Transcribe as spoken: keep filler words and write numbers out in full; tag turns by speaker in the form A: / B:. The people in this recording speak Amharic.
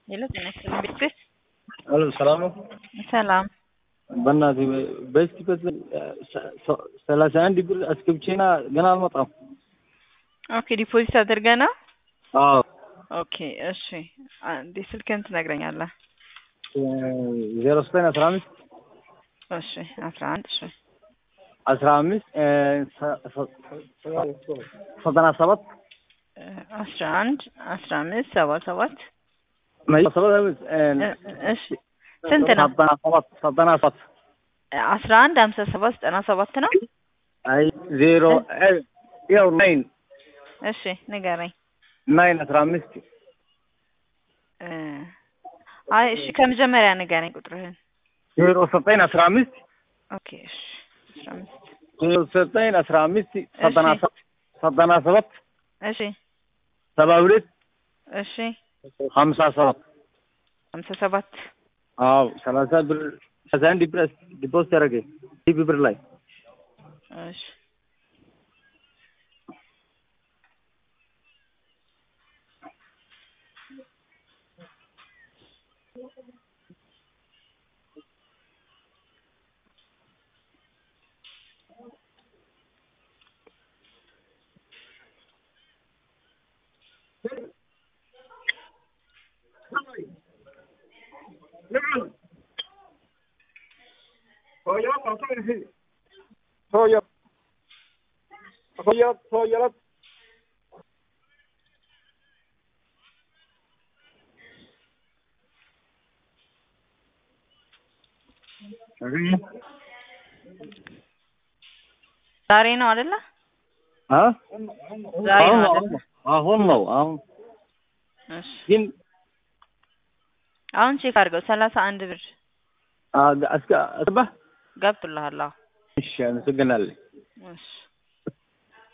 A: يلا تنسى بيتك.
B: الو سلام
A: سلام.
B: بناتي بس بس ثلاثة عندي بقول اسكبتشينا قناه المطعم.
A: اوكي ديبوزيت አድርገና
B: اه
A: ኦኬ እሺ አንዴ ስልክህን ትነግረኛለህ?
B: ዜሮ ዘጠኝ አስራ አምስት
A: እሺ አስራ አንድ እሺ
B: አስራ አምስት ዘጠና ሰባት
A: አስራ አንድ አስራ አምስት ሰባ ሰባት እሺ ስንት ነው?
B: ዘጠና ሰባት
A: አስራ አንድ ሀምሳ ሰባት ዘጠና ሰባት ነው።
B: አይ ዜሮ ያው ናይን
A: እሺ ንገረኝ።
B: ናይን አስራ አምስት
A: አይ እሺ ከመጀመሪያ ንገረኝ ቁጥርህን።
B: ዜሮ ዘጠኝ አስራ አምስት
A: ኦኬ እሺ አስራ አምስት
B: ዜሮ ዘጠኝ አስራ አምስት ዘጠና ሰባት
A: እሺ
B: ሰባ ሁለት
A: እሺ
B: ሀምሳ ሰባት
A: ሀምሳ ሰባት
B: አዎ ሰላሳ ብር ሰላሳ አንድ ብር ዲፖዚት ያደረገ ቲቪ ብር ላይ
A: እሺ
B: صويا صويا صويا
A: ዛሬ ነው አይደለ?
B: አ
A: ዛሬ ነው አይደለ?
B: አሁን ነው አሁን
A: እሺ
B: ግን
A: አሁን ቼክ አድርገው ሰላሳ አንድ ብር
B: አ አስካ አስባ
A: ገብቶልሃል?
B: እሺ አመሰግናለሁ።
A: እሺ